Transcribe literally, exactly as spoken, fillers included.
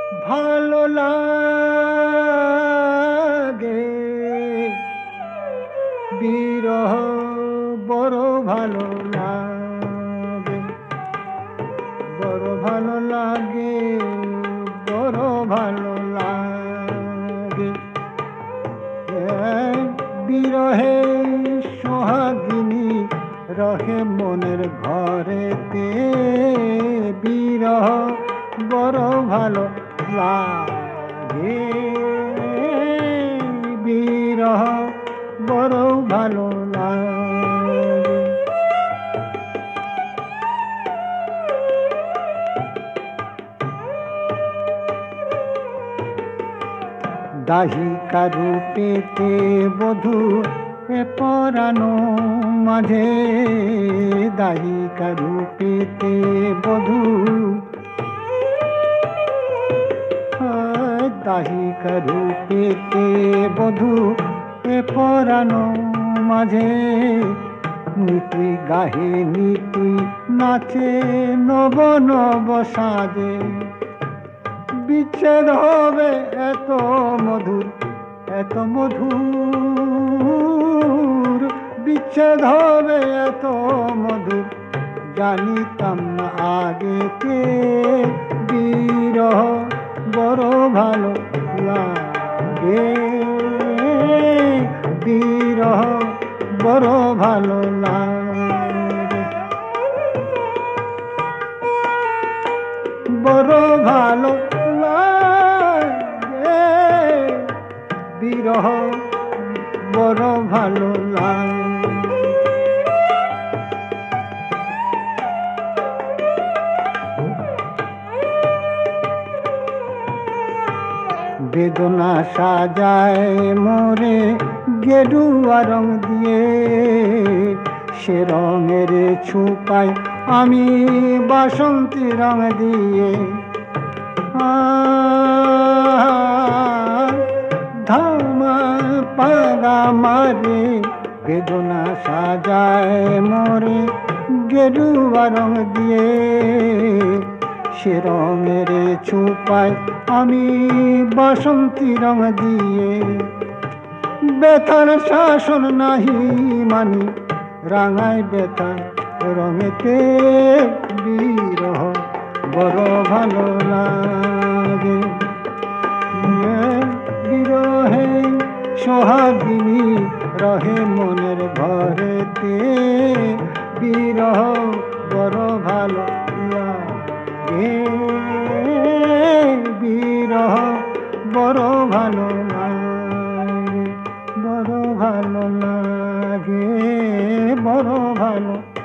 ভালো লাগে বিরহ বড় ভালো লাগে, বড় ভালো লাগে, বড় ভালো লাগে। বিরহে সোহাগিনী রহে মনের ঘরেতে, বিরহ বড় ভালো লাগে, বিরহ বড় ভালো লাগে। দাহিকা রূপেতে বধূ এ পরানো মাঝে, দাহিকা রূপেতে বধূ, দাহিকা রূপেতে বধূ এ পরানো মাঝে, নীতি গাহে নীতি নাচে নব নব সাজে। বিচ্ছেদ হবে এত মধুর, এত মধুর, বিচ্ছেদ হবে এত মধুর, জানিতাম না আগেতে। বিরহ বড় ভালো লাগে, বিরহ বড় ভালো লাগে, বড় ভালো লাগে, বিরহ বড় ভালো লাগে। বেদনা সাজায় মোরে গেরুয়া রং দিয়ে, সে রঙের ছুপাই আমি বাসন্তী রং দিয়ে। ধামা পাগা মারে বেদনা সাজায় মোরে গেরুয়া রং দিয়ে, সে রঙের ছুপাই আমি বাসন্তী রং দিয়ে। ব্যথার শাসন নাহি মানি রাঙায় ব্যথা রঙেতে, বিরহ বড় ভালো লাগে। বিরহে সোহাগিনী রহে মনের ঘরেতে, বিরহ বড় ভালো লাগে, বিরহ বড় ভালো লাগে, বড় ভালো লাগে, বড় ভালো।